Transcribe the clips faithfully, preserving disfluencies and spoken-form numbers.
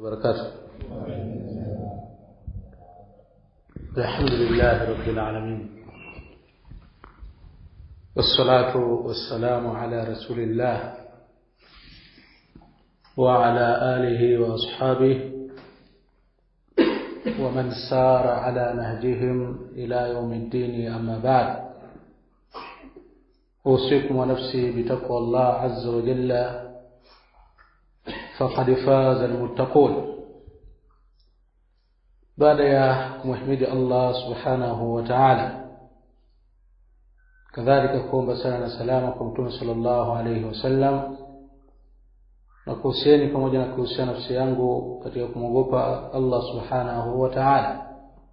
وبركاته. الحمد لله رب العالمين، والصلاة والسلام على رسول الله وعلى آله وأصحابه ومن سار على نهجهم إلى يوم الدين. أما بعد، أوصيكم ونفسي بتقوى الله عز وجل، فقد فاز المتقون. بعد يا محمد الله سبحانه وتعالى، كذلك كون بسنا سلامكم صلى الله عليه وسلم, na kuhusieni pamoja na kuhusiana nafsi yangu katika kumwogopa Allah subhanahu wa ta'ala.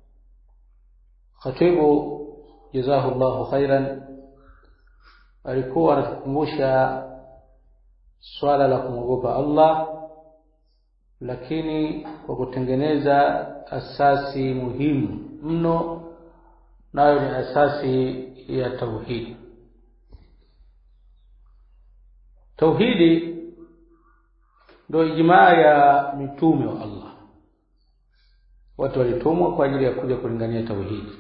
Khatibu jazahullahu khairan alikuwa anatukumbusha swala la kumwogopa Allah, lakini kwa kutengeneza asasi muhimu mno, nayo ni asasi ya tauhid. Tauhidi ndio ijmaa ya mitume wa Allah. Watu walitumwa kwa ajili ya kuja kulingania tauhidi.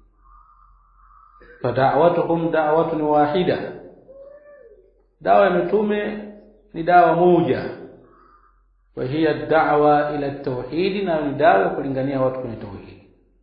Fa da'watuhum da'watun wahida, dawa ya mitume ni dawa moja, wa hiya da'wa ila tauhid, na ni dawa kulingania watu kwenye tauhid.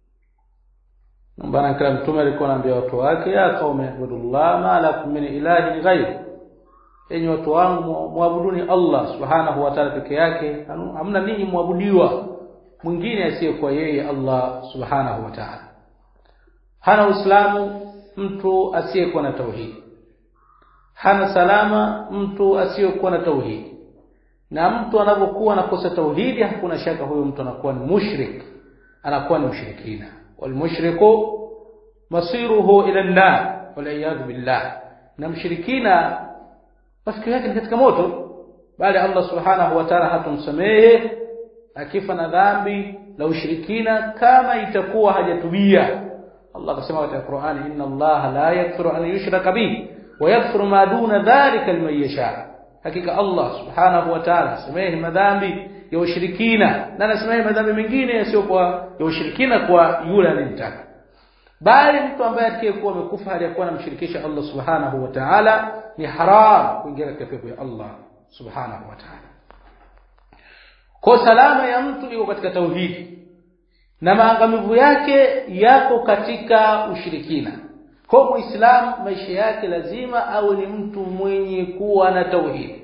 Mbana kila mtume alikuwa anaambia watu wake, ya qaumi ibudullah ma lakum min ilahin ghayr, enyi watu wangu muabuduni Allah subhanahu wa ta'ala peke yake, hamna ninyi muabudiwa mwingine asiyekuwa yeye Allah subhanahu wa ta'ala. Hana Uislamu mtu asiyekuwa na tauhid, hana salama mtu asiyekuwa na tauhid. Na mtu anapokuwa anakosa tauhidi, hakuna shaka huyo mtu anakuwa ni mushrik, anakuwa ni mushrikina. Wal mushriku masiruhu ila an-nar wal iyad billah, na mushrikina mafikio yake ni katika moto, bali Allah subhanahu wa ta'ala hatumsamehe akifa na dhambi la ushirikina kama itakuwa hajatubia. Allah akasema katika Qur'ani, inna Allah la yaghfiru an yushraka bihi wa yaghfiru ma duna dhalika liman yasha. Hakika Allah subhanahu wa ta'ala samehe madhambi ya ushirikina na anasamehe madhambi mengine yasiyokuwa ya ushirikina kwa yule anayemtaka. Bali mtu ambaye atakayekuwa amekufa hali ya kuwa anamshirikisha Allah subhanahu wa ta'ala, ni haram kuingia katika pepo ya Allah subhanahu wa ta'ala. Kwa salama ya mtu iko katika tauhidi, na maangamivu yake yako katika ushirikina. Kwa Muislamu maisha yake lazima awe ni mtu mwenye kuwa na tauhid,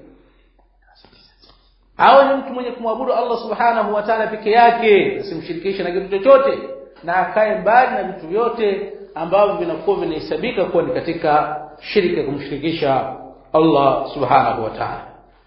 awe ni mtu mwenye kumwabudu Allah subhanahu wa ta'ala peke yake, asimshirikishe na kitu chochote, na akae mbali na vitu vyote ambavyo vinakuwa vinahesabika kuwa ni katika shirika, kumshirikisha Allah subhanahu wa ta'ala.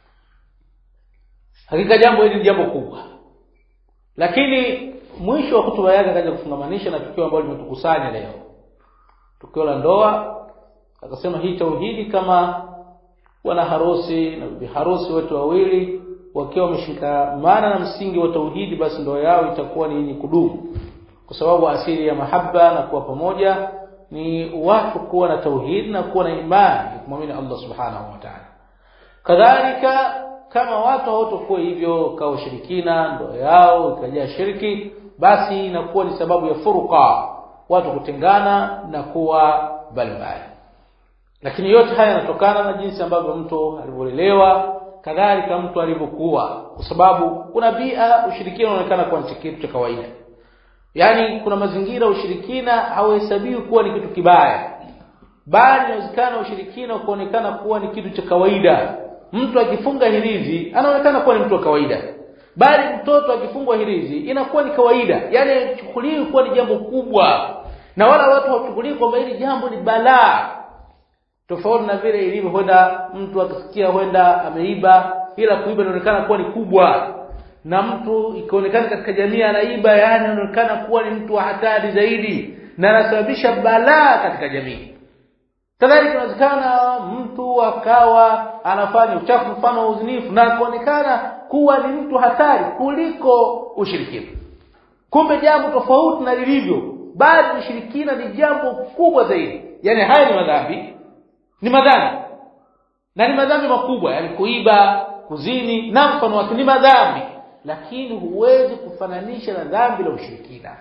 Hakika jambo hili ni jambo kubwa, lakini mwisho wa hotuba yake akaja kufungamanisha na tukio ambalo limetukusanya leo, tukio la ndoa. Akasema hii tauhidi, kama wana harusi na bibi harusi wote wawili wakiwa wameshikamana na msingi wa tauhidi, basi ndoa yao itakuwa ni yenye kudumu, kwa sababu asili ya mahaba na kuwa pamoja ni watu kuwa na tauhid na kuwa na imani kumwamini Allah subhanahu wa ta'ala. Kadhalika kama watu hawatakuwa hivyo, kwa ushirikina, ndoa yao ikajaa shirki, basi inakuwa ni sababu ya furqa, watu kutengana na kuwa balbali. Lakini yote haya yanatokana na jinsi ambavyo mtu alivyolelewa, kadhalika mtu alivyokuwa, kwa sababu kuna bia ushirikina unaonekana kuwa ni kitu cha kawaida. Yani kuna mazingira ushirikina hauhesabiwi kuwa ni kitu kibaya, bali inawezekana ushirikina kuonekana kuwa ni kitu cha kawaida. Mtu akifunga hirizi anaonekana kuwa ni mtu wa kawaida, bali mtoto akifungwa hirizi inakuwa ni kawaida. Yani chukuliwi kuwa ni jambo kubwa, na wala watu hawachukulii kwamba hili jambo ni balaa. Tofauti na vile ilivyo huenda mtu akisikia huenda ameiba, ila kuiba inaonekana kuwa ni kubwa, na mtu ikionekana katika jamii anaiba, yani anaonekana kuwa ni mtu wa hatari zaidi na anasababisha balaa katika jamii. Kadhalika inawezekana mtu akawa anafanya uchafu, mfano uzinifu, na kuonekana kuwa ni mtu hatari kuliko ushirikina. Kumbe jambo tofauti na lilivyo, bali ushirikina ni jambo kubwa zaidi. Yani haya ni madhambi, ni madhambi na ni madhambi makubwa, yani kuiba, kuzini na mfano wake ni madhambi. lakini huwezi kufananisha na dhambi la ushirikina.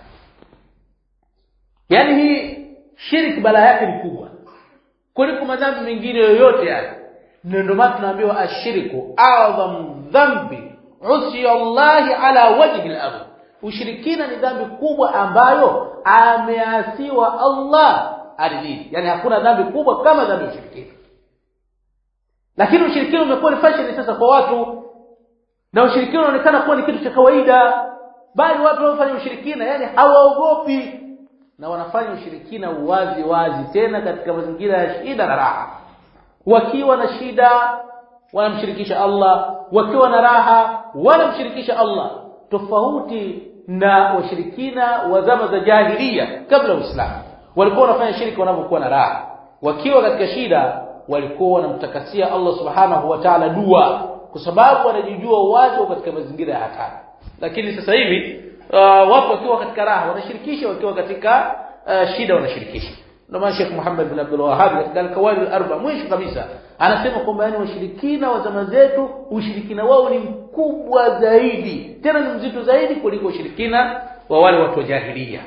Yaani hii shirki balaa yake ni kubwa kuliko madhambi mengine yoyote yale. Ndio maana tunaambiwa ashiriku a'zam dhambi usiya Allah ala wajhi al-ardh. Ushirikina ni dhambi kubwa ambayo ameasiwa Allah ardhini. Yaani hakuna dhambi kubwa kama dhambi ya ushirikina. Lakini ushirikina umekuwa ni fashion sasa kwa watu. Na ushirikina unaonekana kuwa ni kitu cha kawaida. Bali watu wanaofanya ushirikina yani hawaogopi na wanafanya ushirikina uwazi wazi tena katika mazingira ya shida na raha. Wakiwa na shida wanamshirikisha Allah, wakiwa na raha wanamshirikisha Allah. Tofauti na washirikina wa zama za jahiliya kabla ya Uislamu. Walikuwa wanafanya shirki wanapokuwa na raha. Wakiwa katika shida walikuwa wanamtakasia Allah Subhanahu wa Ta'ala dua kwa sababu wanajijua wazi katika mazingira ya hatari. Lakini sasa hivi uh, wapo wakiwa katika raha wanashirikisha, wakiwa katika uh, shida wanashirikisha. Ndio maana Sheikh Muhammad bin Abdul Wahhab katika al-Qawaid al-Arba mwisho kabisa anasema kwamba yani washirikina wa zama zetu ushirikina wao ni mkubwa zaidi, tena ni mzito zaidi kuliko ushirikina wa wale watu wa jahiliya.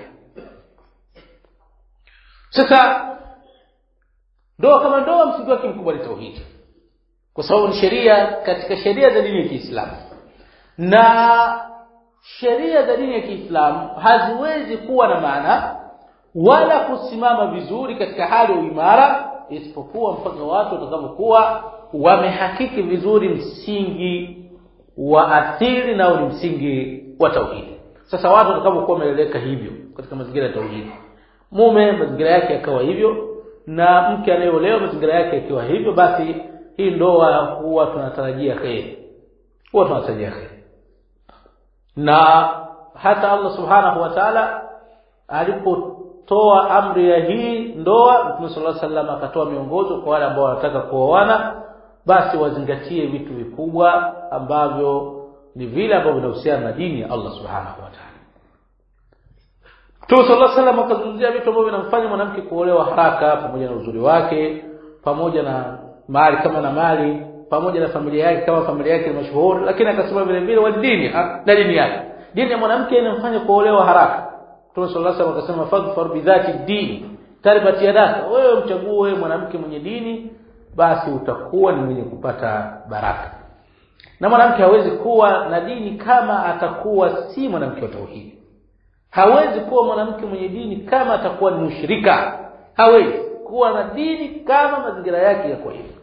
Sasa ndoa kama ndoa msingi wake mkubwa ni tauhid. Kwa sababu ni sheria katika sheria za dini ya Kiislamu. Na sheria za dini ya Kiislamu haziwezi kuwa na maana wala kusimama vizuri katika hali ya uimara isipokuwa mpaka watu watakapokuwa wamehakiki vizuri msingi wa asili na ule msingi wa tauhid. Sasa watu watakapokuwa wameeleka hivyo katika mazingira ya tauhid, mume mazingira yake yakawa hivyo na mke anayeolewa mazingira yake yakiwa hivyo, basi hii ndoa huwa tunatarajia kheri. Huwa tunatarajia kheri. Na hata Allah Subhanahu wa Ta'ala alipotoa amri ya hii ndoa, Mtume sallallahu alaihi wasallam akatoa miongozo kwa wale ambao wanataka kuoana, basi wazingatie vitu vikubwa ambavyo ni vile ambavyo vinahusiana na dini ya Allah Subhanahu wa Ta'ala. Mtume sallallahu alaihi wasallam akazungumzia vitu ambavyo vinamfanya mwanamke kuolewa haraka, pamoja na uzuri wake, pamoja na mali kama na mali, pamoja na familia yake kama familia yake ni mashuhuri, lakini akasema vile vile wa dini na dini yake. Dini ya mwanamke inamfanya kuolewa haraka. Mtume sallallahu alaihi wasallam akasema fadhfar bidhati din taribat yadaka, wewe mchague mwanamke mwenye dini basi utakuwa ni mwenye kupata baraka. Na mwanamke hawezi kuwa na dini kama atakuwa si mwanamke wa tauhid. Hawezi kuwa mwanamke mwenye dini kama atakuwa ni mushrika. Hawezi kuwa na dini kama mazingira yake yako hivyo.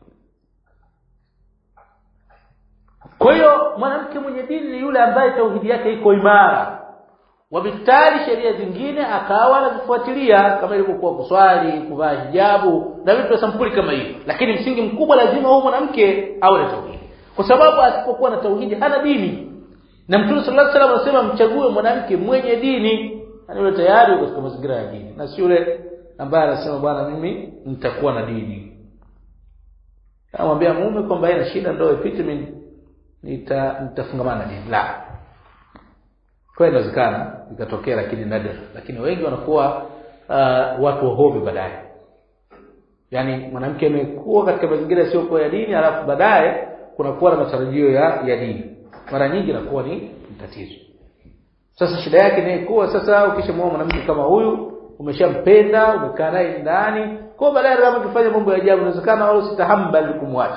Kwa hiyo mwanamke mwenye dini ni yule ambaye tauhidi yake iko imara. Wabitali sheria zingine akawa anazifuatilia kama ilivyokuwa kuswali, kuvaa hijabu na vitu vya sampuli kama hiyo. Lakini msingi mkubwa lazima huyo mwanamke awe na tauhidi. Kwa sababu asipokuwa na tauhidi hana dini. Na Mtume sallallahu alaihi wasallam anasema mchague mwanamke mwenye dini, yani yule tayari katika mazingira ya dini, na si yule ambaye anasema bwana mimi nitakuwa na dini. Anamwambia mume kwamba yeye ana shida ndio ipite mimi nita nitafungamana na dini. La. Kwa hiyo inawezekana ikatokea lakini nadir. Lakini wengi wanakuwa uh, watu wahobi baadaye. Yaani mwanamke amekuwa katika mazingira yasiyo kwa ya dini alafu baadaye kunakuwa na matarajio ya ya dini. Mara nyingi inakuwa ni tatizo. Sasa shida yake ni kuwa sasa ukishamuoa mwanamke kama huyu, umeshampenda, umekaa naye ndani, kwa baadaye kama ukifanya mambo ya ajabu inawezekana wao sitahambali kumwacha.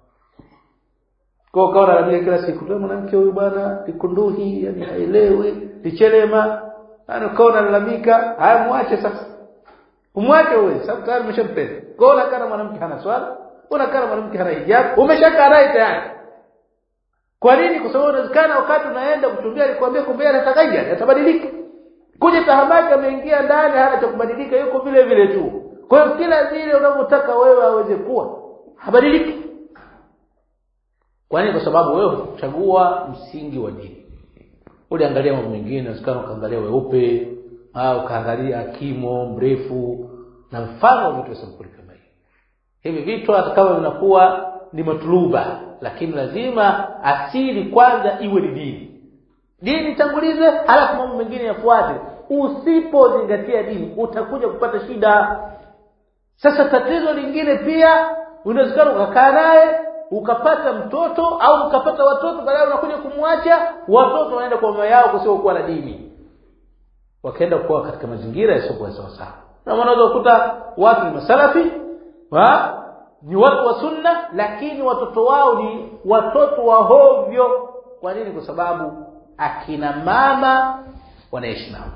Kwa kaona labda kila siku tu mwanamke huyu bwana ikunduhi, yani haelewi, lichelema, ana kaona lalamika, haya muache sasa. Umwache wewe, sababu tayari umeshampenda. Kwa hiyo kana mwanamke hana swala, unakaa mwanamke hana hijabu, umeshakaa naye tayari. Kwa nini? Kwa sababu inawezekana wakati unaenda kutumbia alikwambia kumbe atatakaja, atabadilika. Kuja tahamaki ameingia ndani hana cha kubadilika, yuko vile vile tu. Kwa hiyo kila zile unavyotaka wewe aweze kuwa, habadiliki. Kwa nini? Kwa sababu wewe uchagua msingi wa dini. Uliangalia mambo mengine, usikana ukaangalia weupe, au ukaangalia kimo mrefu na mfano wa vitu sampuli kama hivi. Hivi vitu hata kama vinakuwa ni matluba, lakini lazima asili kwanza iwe ni dini. Dini tangulize, halafu mambo mengine yafuate. Usipozingatia dini utakuja kupata shida. Sasa tatizo lingine pia unawezekana ukakaa naye ukapata mtoto au ukapata watoto, baadaye unakuja kumwacha watoto wanaenda kwa mama yao kusio kuwa na dini, wakaenda kuwa katika mazingira yasiyokuwa sawa sawa. Na unaweza kukuta watu ni masalafi wa ni watu wa sunna, lakini watoto wao ni watoto wa hovyo. Kwa nini? Kwa sababu akina mama wanaishi nao.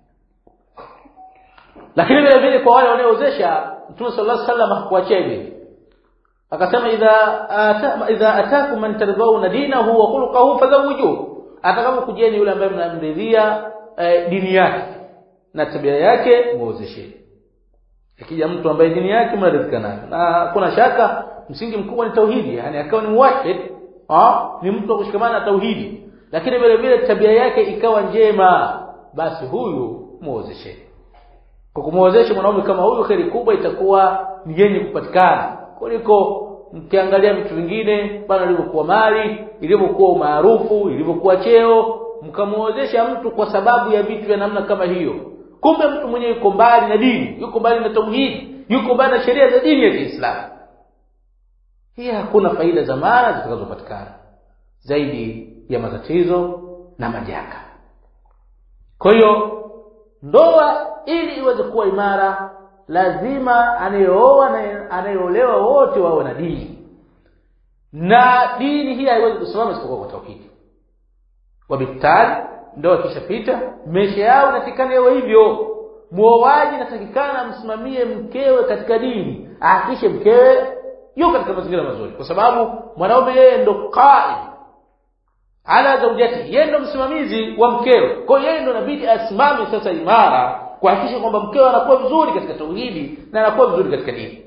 Lakini vile vile kwa wale wanaoozesha, Mtume sallallahu alaihi wasallam hakuachia hivi. Akasema idha ata idha atakum man tardawna dinahu wa khuluquhu fazawwijuhu, atakapokujieni yule ambaye mnamridhia eh, dini yake na tabia yake, muozesheni. Akija mtu ambaye dini yake mnaridhika nayo, na kuna shaka msingi mkubwa ni tauhidi, yani akawa ni muwahhid, ah ni mtu wa kushikamana na tauhidi, lakini vile vile tabia yake ikawa njema, basi huyu muozesheni. Kwa kumuozesha mwanaume kama huyu, kheri kubwa itakuwa ni yenye kupatikana kuliko mkiangalia vitu vingine bana, ilivyokuwa mali, ilivyokuwa umaarufu, ilivyokuwa cheo, mkamuozesha mtu kwa sababu ya vitu vya namna kama hiyo. Kumbe mtu mwenyewe yuko mbali na dini, yuko mbali na tauhid, yuko mbali na sheria za dini ya Kiislamu. Hii hakuna faida za maana zitakazopatikana zaidi ya matatizo na majanga. Kwa hiyo ndoa ili iweze kuwa imara, lazima anayeoa na anayeolewa wote wawe na dini. Na dini hii haiwezi kusimama isipokuwa kwa tauhid. Wabitali ndoa kishapita, maisha yao natikana yawe hivyo. Muoaji natakikana msimamie mkewe katika dini, ahakikishe mkewe yuko katika mazingira mazuri, kwa sababu mwanaume yeye ndo qaid ala zawjati, yeye ndo msimamizi wa mkewe. Kwa hiyo yeye ndo inabidi asimame sasa imara kuhakikisha kwamba mkewe anakuwa vizuri katika tauhidi na anakuwa vizuri katika dini.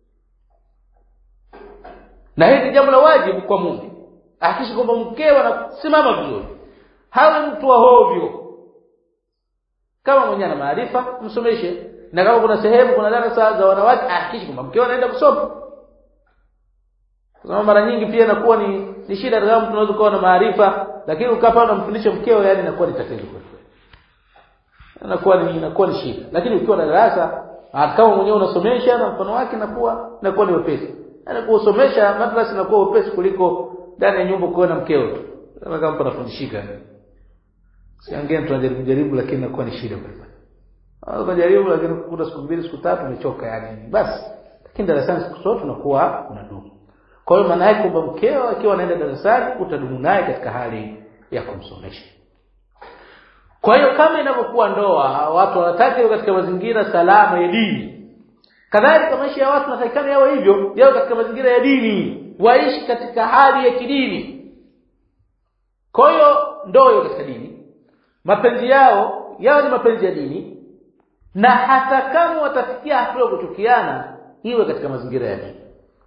Na hili ni jambo la wajibu kwa mume, ahakikishe kwamba mkewe anasimama vizuri, hawe mtu wa hovyo. Kama mwenye ana maarifa msomeshe, na kama kuna sehemu kuna darasa za wanawake, ahakikishe kwamba mkewe anaenda kusoma. Kwa sababu mara nyingi pia inakuwa ni ni shida kama mtu anaweza kuwa na maarifa lakini ukapa unamfundisha mkeo, yani inakuwa ni tatizo kwa kweli. Inakuwa ni inakuwa ni shida. Lakini ukiwa na darasa, kama mwenyewe unasomesha na mfano wake, inakuwa inakuwa ni wepesi. Yaani kusomesha madrasa inakuwa wepesi kuliko ndani ya nyumba kuona mkeo tu. Kama kama mtu anafundishika. Siangeni tunajaribu jaribu lakini inakuwa ni shida kwa kweli. Au kujaribu lakini kukuta siku mbili siku tatu umechoka yani. Basi. Lakini darasani siku zote unakuwa unadumu. Kwa hiyo maana yake kwamba mkeo akiwa anaenda darasani utadumu naye katika hali ya kumsomesha. Kwa hiyo kama inapokuwa ndoa, watu wanataka katika mazingira salama ya dini. Kadhalika maisha ya watu wanatakikana yawe hivyo, yawe katika mazingira ya dini, waishi katika hali ya kidini. Kwa hiyo ndoa iwe katika dini, mapenzi yao yawe ni mapenzi ya dini, na hata kama watafikia hatua ya kuchukiana, iwe katika mazingira ya dini.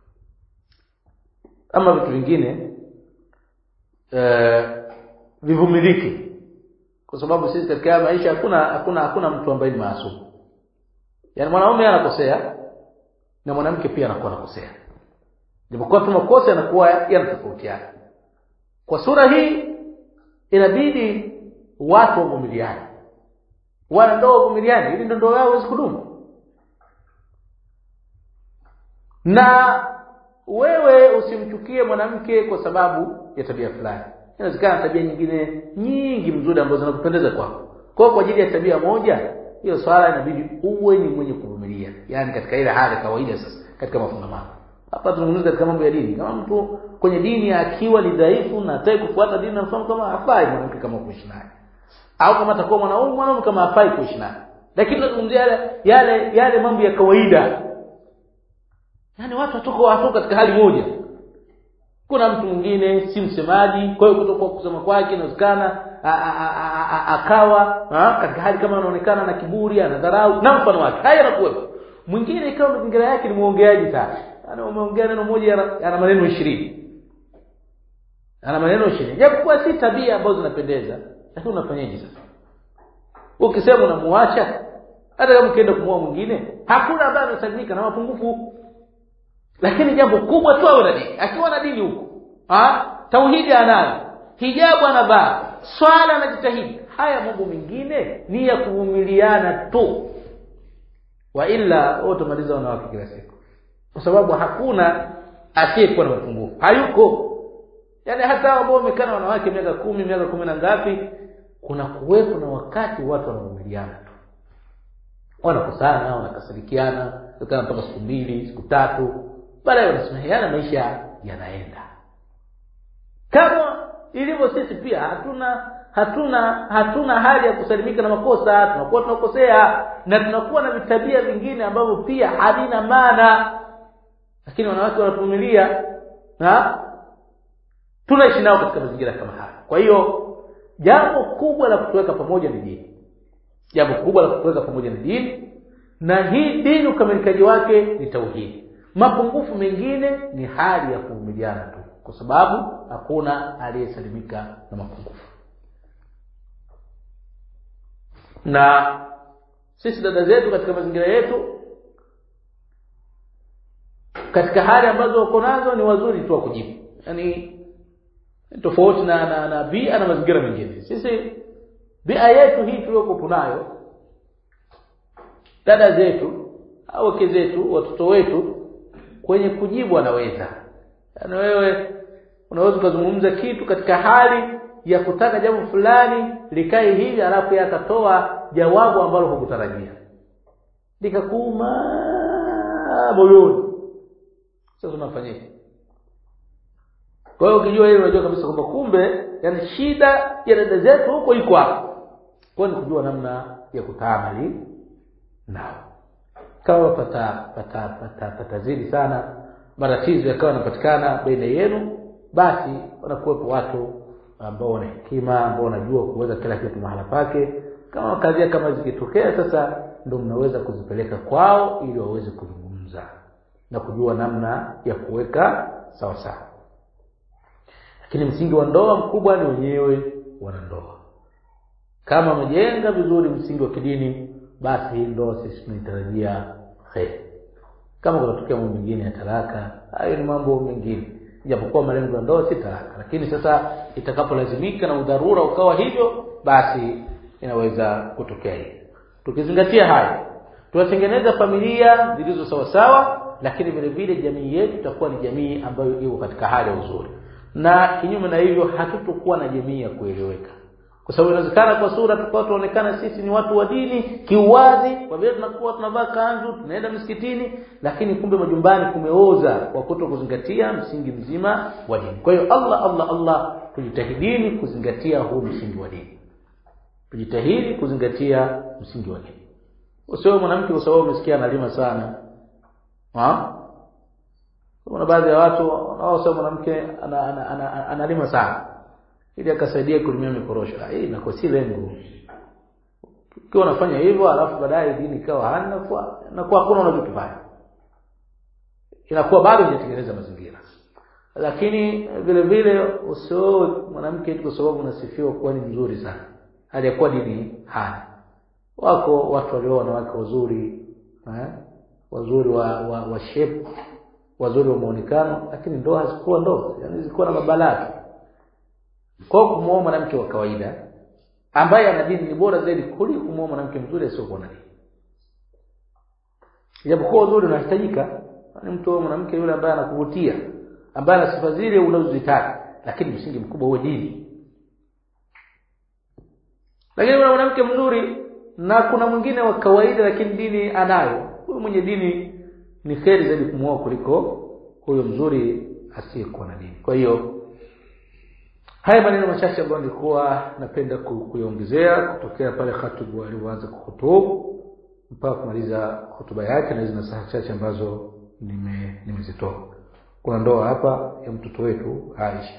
Ama vitu vingine eh vivumiliki, kwa sababu sisi katika maisha hakuna hakuna hakuna mtu ambaye ni maasum. Yaani mwanaume anakosea na mwanamke pia anakuwa anakosea. Japokuwa tu makosa yanakuwa yanatofautiana. Kwa sura hii inabidi watu wavumiliane. Wana ndoa wavumiliane ili ndoa yao iweze kudumu. Na wewe usimchukie mwanamke kwa sababu ya tabia fulani. Inawezekana tabia nyingine nyingi mzuri ambazo zinakupendeza kwako. Kwa kwa ajili ya tabia moja, hiyo swala inabidi uwe ni mwenye kuvumilia. Yaani katika ile hali kawaida sasa, katika mafungamano. Hapa tunazungumza katika mambo ya dini. Kama mtu kwenye dini akiwa ni dhaifu na hataki kufuata dini, na mfano kama hafai mwanamke kama kuishi naye. Au kama atakuwa mwanaume mwanaume kama hafai kuishi naye. Lakini tunazungumzia yale yale yale mambo ya kawaida. Yaani watu watuko watu katika hali moja. Kuna mtu mwingine si msemaji, kwa hiyo kutokuwa kusema kwake inawezekana akawa katika hali kama anaonekana na kiburi, anadharau na mfano wake. Haya yanakuwepo. Mwingine ikawa mazingira yake ni muongeaji sana. Ana umeongea neno moja ana maneno ishirini. Ana maneno ishirini. Japokuwa si tabia ambazo zinapendeza, lakini unafanyaje sasa? Ukisema unamuacha, hata kama ukienda kumwoa mwingine, hakuna ambaye anasalimika na mapungufu. Lakini jambo kubwa tu awe na dini. Akiwa na dini huko, ah, tauhidi anayo, hijabu anavaa, swala anajitahidi. Haya mambo mengine ni ya kuvumiliana tu. Wa illa utamaliza wanawake kila siku. Kwa sababu hakuna asiyekuwa na mapungufu hayuko. Yaani hata ambao wamekaa na wanawake miaka kumi, miaka kumi na ngapi, kuna kuwepo na wakati watu wanavumiliana tu. Wanakosana, wanakasirikiana, tukana mpaka siku mbili, siku tatu, baadaye wanasameheana, maisha yanaenda. Kama ilivyo sisi pia hatuna hatuna hatuna hali ya kusalimika na makosa, tunakuwa tunakosea na tunakuwa na vitabia vingine ambavyo pia havina maana, lakini wanawake wanavumilia na tunaishi nao katika mazingira kama haya. Kwa hiyo jambo kubwa la kutuweka pamoja ni dini. Jambo kubwa la kutuweka pamoja ni dini, na hii dini ukamilikaji wake ni tauhid. Mapungufu mengine ni hali ya kuvumiliana tu, kwa sababu hakuna aliyesalimika na mapungufu. Na sisi dada zetu katika mazingira yetu, katika hali ambazo wako nazo, ni wazuri tu kujibu. Yaani tofauti na na, na bia na mazingira mengine. Sisi bia yetu hii tuliyoko nayo, dada zetu au wake zetu, watoto wetu, kwenye kujibu wanaweza. Yaani wewe unaweza kuzungumza kitu katika hali ya kutaka jambo fulani likae hivi, alafu yakatoa jawabu ambalo hukutarajia, likakuuma moyoni. Sasa unafanyaje? Kwa hiyo ukijua hilo, unajua kabisa kwamba kumbe yani shida ya dada zetu huko iko hapo. Kwa hiyo kujua namna ya kutaamali nao. Kama pata pata pata patazidi sana matatizo yakawa yanapatikana baina yenu, basi wanakuwepo watu ambao wana hekima, ambao wanajua kuweza kila kitu mahala pake. Kama kazi kama zikitokea, sasa ndio mnaweza kuzipeleka kwao ili waweze kuzungumza na kujua namna ya kuweka sawa sawa. Lakini msingi wa ndoa mkubwa ni wenyewe wanandoa. Kama mjenga vizuri msingi wa kidini, basi ndoa sisi tunatarajia khair. Kama kunatokea mambo mengine ya talaka, hayo ni mambo mengine, japokuwa malengo ya ndoa si talaka. Lakini sasa itakapolazimika na udharura ukawa hivyo, basi inaweza kutokea hivyo. Tukizingatia haya, tunatengeneza familia zilizo sawa sawa, lakini vile vile jamii yetu itakuwa ni jamii ambayo iko katika hali ya uzuri. Na kinyume na hivyo hatutokuwa na jamii ya kueleweka. Kwa sababu inawezekana kwa sura tukao tuonekana sisi ni watu wa dini kiuwazi, kwa vile tunakuwa tunavaa kanzu, tunaenda msikitini, lakini kumbe majumbani kumeoza kwa kuto kuzingatia msingi mzima wa dini. Kwa hiyo Allah Allah Allah tujitahidini kuzingatia huu msingi wa dini. Tujitahidi kuzingatia msingi wa dini. Usiwe mwanamke usahau umesikia analima sana. Ha? Kuna baadhi ya watu wao sema mwanamke analima ana, ana, ana sana ili akasaidia kulimia mikorosho. Hii inakuwa si lengo. Ukiwa unafanya hivyo alafu baadaye dini ikawa hana kwa na kwa hakuna unachokifanya, inakuwa bado hujatengeneza mazingira. Lakini vile vile usio mwanamke kwa sababu unasifiwa kuwa ni mzuri sana, aliyakuwa dini hana. Wako watu walio wanawake wazuri, eh wazuri wa wa, wa shape, wazuri wa muonekano, lakini ndoa hazikuwa ndoa, yani zilikuwa na mabalaa. Kwa kumuoa mwanamke wa kawaida ambaye ana dini ni bora zaidi kuliko kumuoa mwanamke mzuri asiyokuwa na dini. Japokuwa uzuri unahitajika, ni mtu wa mwanamke yule ambaye anakuvutia, ambaye ana sifa zile unazozitaka, lakini msingi mkubwa uwe dini. Lakini kuna mwanamke mzuri na kuna mwingine wa kawaida lakini dini anayo, huyo mwenye dini ni kheri zaidi kumuoa kuliko huyo mzuri asiyekuwa na dini. Kwa hiyo haya maneno machache ambayo nilikuwa napenda kuyaongezea kutokea pale khatibu alianza kuhutubu mpaka kumaliza hotuba yake, na hizo nasaha chache ambazo nime nimezitoa. Kuna ndoa hapa ya mtoto wetu Aisha,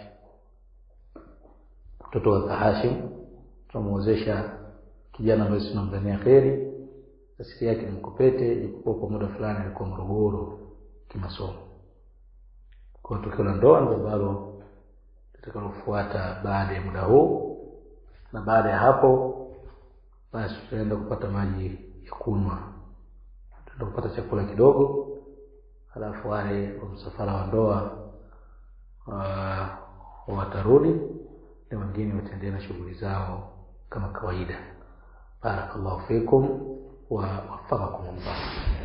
mtoto wa Hashim. Tunamuozesha kijana ambaye tunamdhania kheri, asili yake ni Mkopete, yuko kwa muda fulani alikuwa Morogoro kimasomo. Kwa tukio la ndoa ndio bado tutakalofuata baada ya muda huu, na baada ya hapo basi tutaenda kupata maji ya kunywa, tutaenda kupata chakula kidogo, halafu wale wa msafara wa ndoa uh, watarudi na wengine wataendelea na shughuli zao kama kawaida. Barakallahu fikum wa wafaqakum Allah.